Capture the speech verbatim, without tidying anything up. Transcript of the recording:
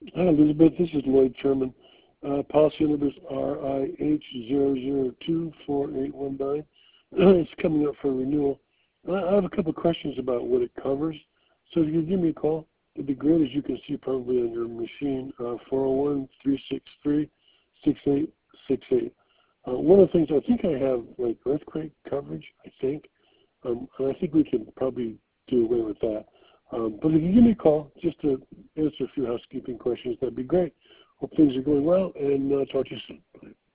Hi, Elizabeth. This is Lloyd Sherman. Uh, policy number is R I H zero zero two four eight one nine. It's coming up for renewal. I I have a couple of questions about what it covers. So if you could give me a call, it'd be great, as you can see probably on your machine, uh, four oh one, three six three, six eight six eight. Uh, one of the things, I think I have like earthquake coverage, I think. Um, and I think we can probably do away with that. Um, but if you give me a call just to answer a few housekeeping questions, that'd be great. Hope things are going well, and uh, talk to you soon. Bye.